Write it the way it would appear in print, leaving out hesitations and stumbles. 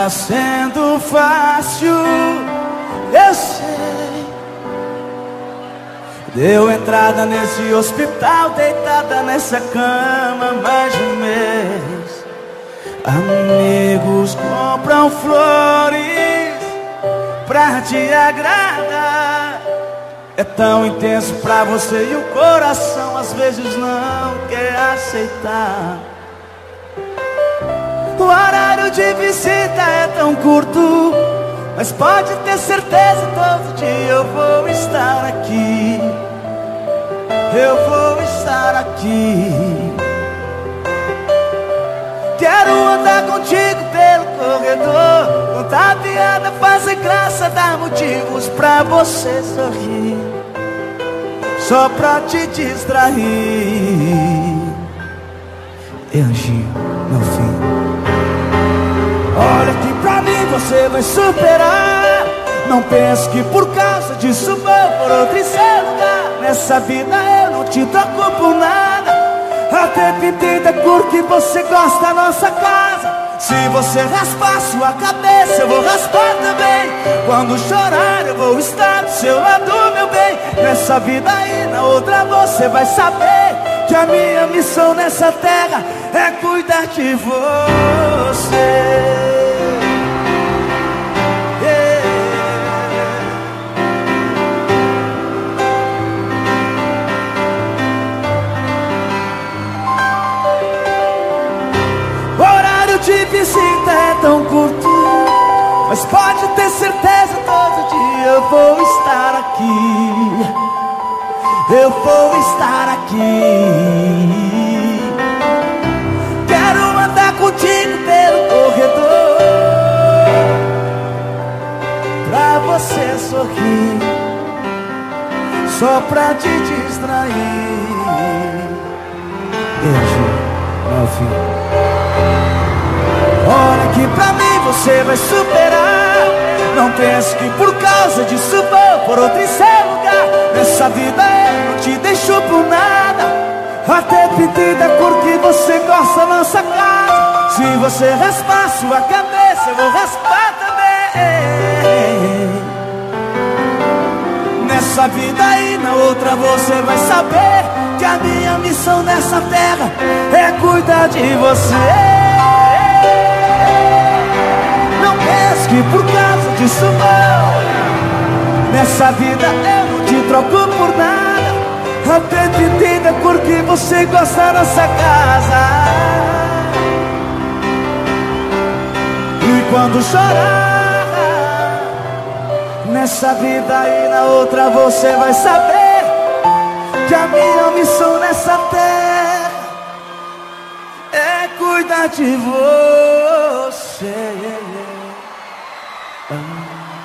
sendo fácil, eu sei. Deu entrada nesse hospital, deitada nessa cama mais de um mês. Amigos compram flores pra te agradar. É tão intenso pra você e o coração às vezes não quer aceitar. O horário de visita é tão curto, mas pode ter certeza, todo dia eu vou estar aqui. Eu vou estar aqui. Quero andar contigo pelo corredor, contar piada, fazer graça, dar motivos pra você sorrir, só pra te distrair. E Anjinho, meu filho, olha que pra mim você vai superar. Não pense que por causa disso vou por outro em seu lugar. Nessa vida eu não te troco por nada. Até pintei da cor que você gosta da nossa casa. Se você raspar sua cabeça, eu vou raspar também. Quando chorar eu vou estar do seu lado, meu bem. Nessa vida e na outra você vai saber que a minha missão nessa terra é cuidar de você. De visita é tão curto, mas pode ter certeza, todo dia eu vou estar aqui. Eu vou estar aqui. Quero andar contigo pelo corredor, pra você sorrir, só pra te distrair. Beijo, meu filho. Olha que pra mim você vai superar. Não pense que por causa disso vou por outro em seu lugar. Nessa vida eu não te deixo por nada. Até pedi da cor que você gosta da nossa casa. Se você raspar sua cabeça, eu vou raspar também. Nessa vida e na outra você vai saber que a minha missão nessa terra é cuidar de você. Que por causa disso não, nessa vida eu não te troco por nada. Até te entenda porque você gosta da nossa casa. E quando chorar, nessa vida e na outra você vai saber que a minha missão nessa terra é cuidar de você.